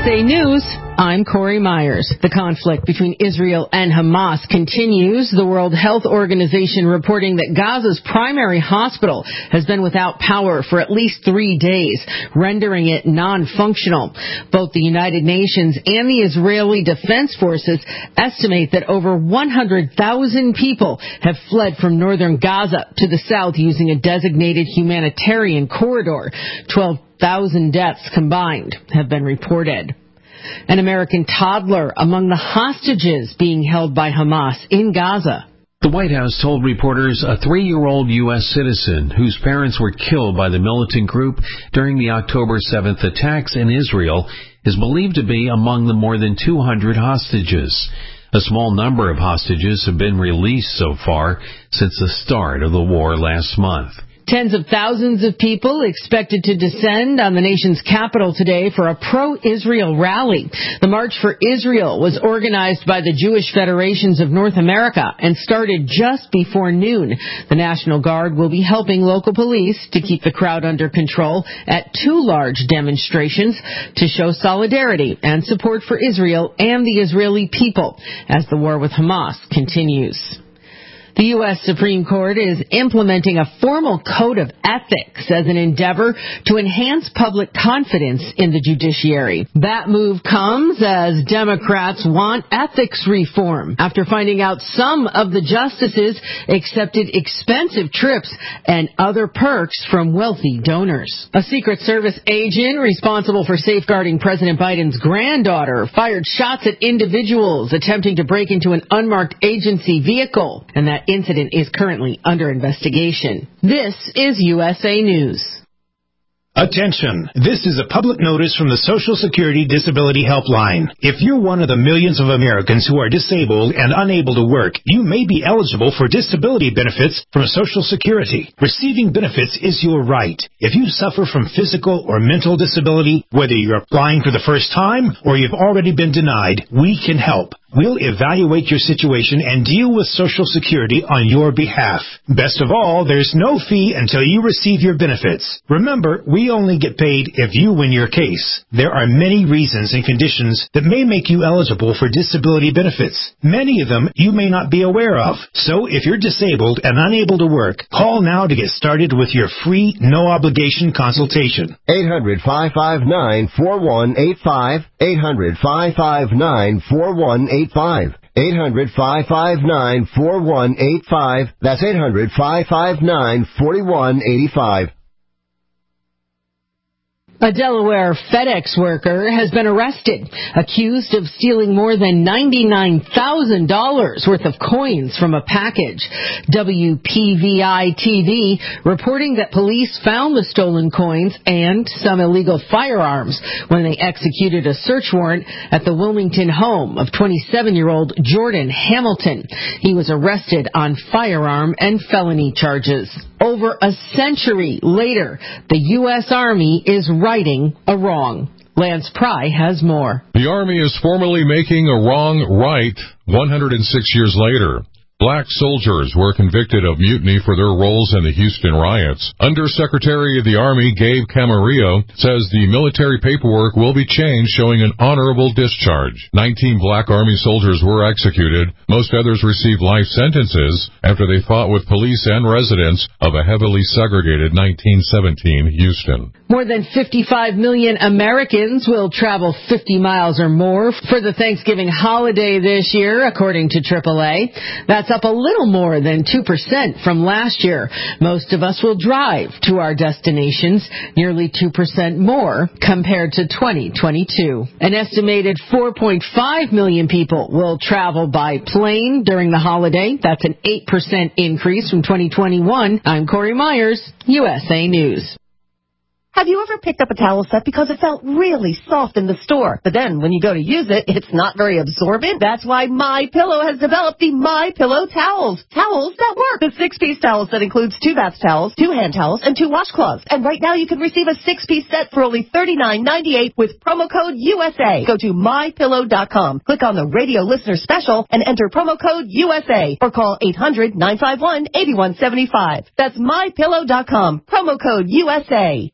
USA News, I'm Corey Myers. The conflict between Israel and Hamas continues. The World Health Organization reporting that Gaza's primary hospital has been without power for at least 3 days, rendering it non-functional. Both the United Nations and the Israeli Defense Forces estimate that over 100,000 people have fled from northern Gaza to the south using a designated humanitarian corridor. 12,000 deaths combined have been reported. An American toddler among the hostages being held by Hamas in Gaza. The White House told reporters a 3-year-old U.S. citizen whose parents were killed by the militant group during the October 7th attacks in Israel is believed to be among the more than 200 hostages. A small number of hostages have been released so far since the start of the war last month. Tens of thousands of people expected to descend on the nation's capital today for a pro-Israel rally. The March for Israel was organized by the Jewish Federations of North America and started just before noon. The National Guard will be helping local police to keep the crowd under control at 2 large demonstrations to show solidarity and support for Israel and the Israeli people as the war with Hamas continues. The U.S. Supreme Court is implementing a formal code of ethics as an endeavor to enhance public confidence in the judiciary. That move comes as Democrats want ethics reform after finding out some of the justices accepted expensive trips and other perks from wealthy donors. A Secret Service agent responsible for safeguarding President Biden's granddaughter fired shots at individuals attempting to break into an unmarked agency vehicle, and that incident is currently under investigation. This is USA News. Attention! This is a public notice from the Social Security Disability Helpline. If you're one of the millions of Americans who are disabled and unable to work, you may be eligible for disability benefits from Social Security. Receiving benefits is your right. If you suffer from physical or mental disability, whether you're applying for the first time or you've already been denied, we can help. We'll evaluate your situation and deal with Social Security on your behalf. Best of all, there's no fee until you receive your benefits. Remember, we only get paid if you win your case. There are many reasons and conditions that may make you eligible for disability benefits. Many of them you may not be aware of. So if you're disabled and unable to work, call now to get started with your free, no-obligation consultation. 800-559-4185. 800-559-4185. 800-559-4185. That's 800-559-4185. A Delaware FedEx worker has been arrested, accused of stealing more than $99,000 worth of coins from a package. WPVI-TV reporting that police found the stolen coins and some illegal firearms when they executed a search warrant at the Wilmington home of 27-year-old Jordan Hamilton. He was arrested on firearm and felony charges. Over a century later, the U.S. Army is righting a wrong. Lance Pry has more. The Army is formally making a wrong right 106 years later. Black soldiers were convicted of mutiny for their roles in the Houston riots. Undersecretary of the Army Gabe Camarillo says the military paperwork will be changed, showing an honorable discharge. 19 black Army soldiers were executed. Most others received life sentences after they fought with police and residents of a heavily segregated 1917 Houston. More than 55 million Americans will travel 50 miles or more for the Thanksgiving holiday this year, according to AAA. That's up a little more than 2% from last year. Most of us will drive to our destinations, nearly 2% more compared to 2022. An estimated 4.5 million people will travel by plane during the holiday. That's an 8% increase from 2021. I'm Corey Myers, USA News. Have you ever picked up a towel set because it felt really soft in the store, but then when you go to use it, it's not very absorbent? That's why MyPillow has developed the MyPillow towels. Towels that work. The 6-piece towel set includes 2 bath towels, 2 hand towels, and 2 washcloths. And right now you can receive a 6-piece set for only $39.98 with promo code USA. Go to MyPillow.com, click on the radio listener special, and enter promo code USA, or call 800-951-8175. That's MyPillow.com, promo code USA.